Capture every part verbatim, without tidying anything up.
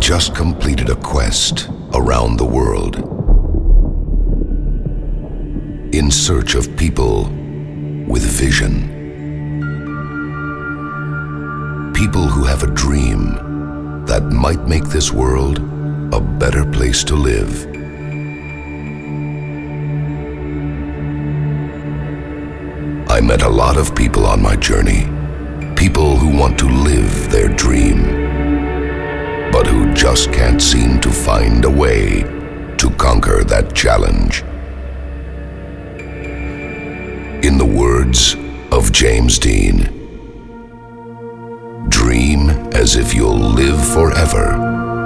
just completed a quest around the world in search of people with vision. People who have a dream that might make this world a better place to live. I met a lot of people on my journey, people who want to live their dream, but who just can't seem to find a way to conquer that challenge. In the words of James Dean, dream as if you'll live forever.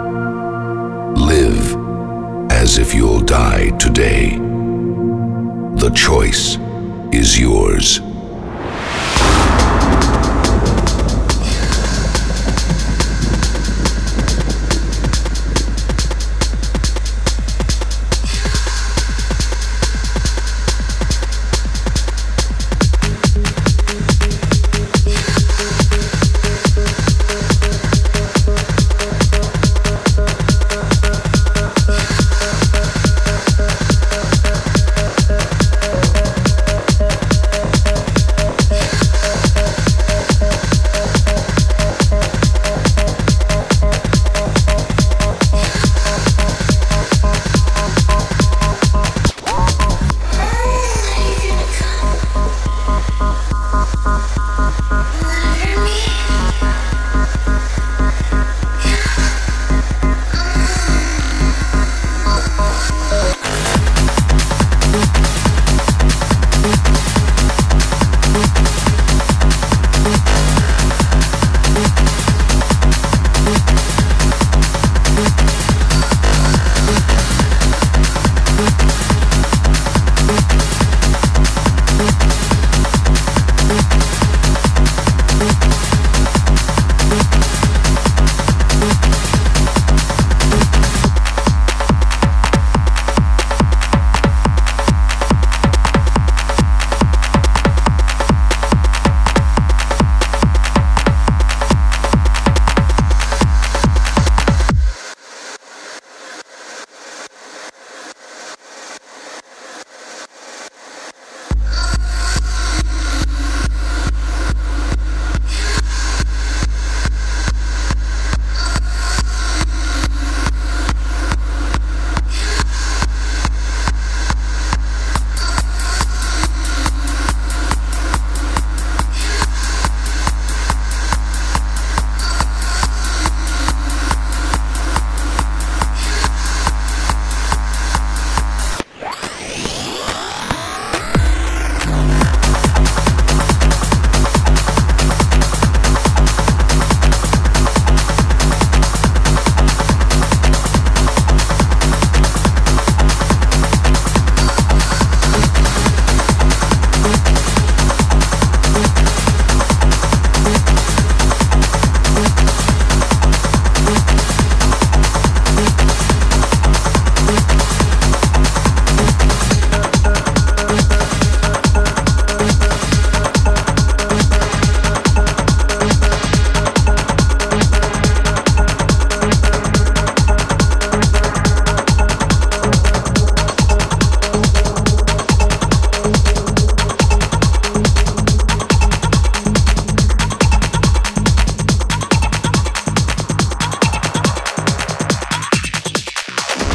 Live as if you'll die today. The choice is yours.